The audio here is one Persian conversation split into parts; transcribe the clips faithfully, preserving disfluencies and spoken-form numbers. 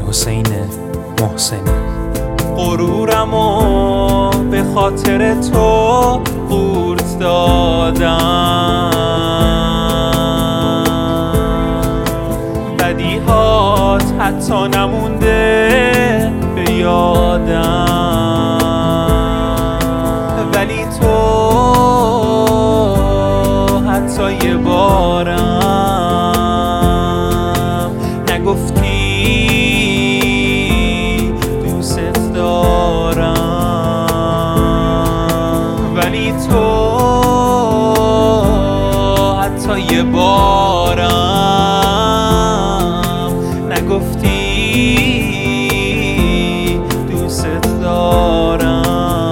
حسین محسنی. غرورمو به خاطر تو قورت دادم، بدیهات حتی نمونده به یادم، ولی تو حتی یه بارم نگفتی دوست دارم، ولی تو حتی یه بارم نگفتی دوست دارم.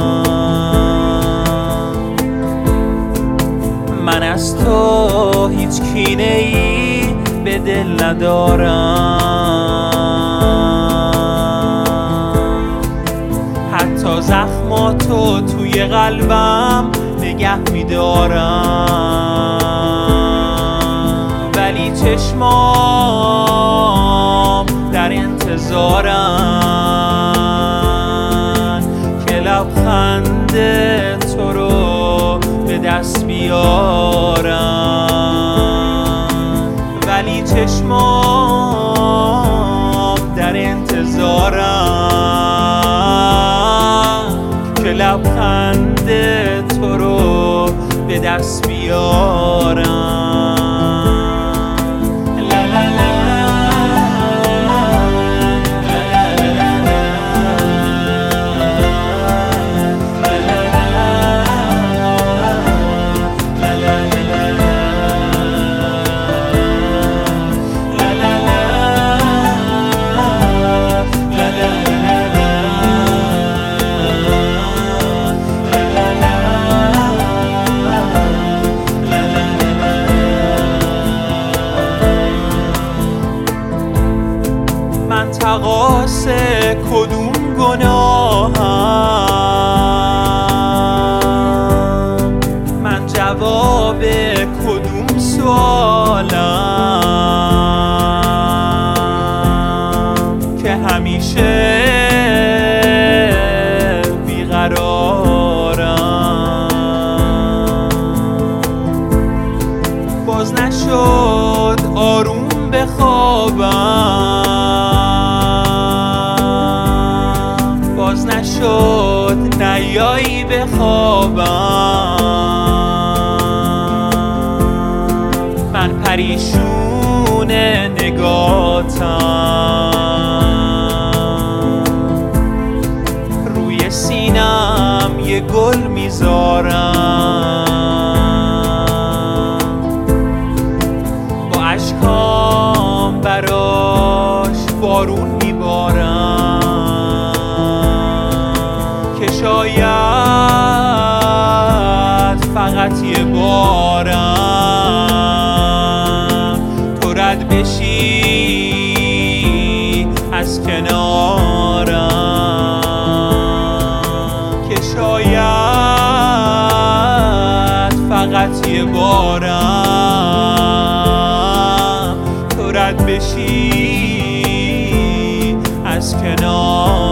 من از تو هیچ کینه ای به دل ندارم، حتی زخماتو توی قلبم نگه میدارم، ولی چشمام در انتظارن که لبخند تو رو به دست بیارم، ولی چشمام در انتظارن که لبخند تو رو به دست بیارم. من تقاص کدوم گناهم، من جواب کدوم سوالم که همیشه بیقرارم. باز نشد آروم بخوابم، باز نشد نیایی بخوابم. من پریشون نگاتم، روی سینم یه گل میذارم، با اشکام براش بارون میبارم که شاید فقط یه بارم تو رد بشی از کنارم، که شاید فقط یه بارم تو رد بشی از کنار.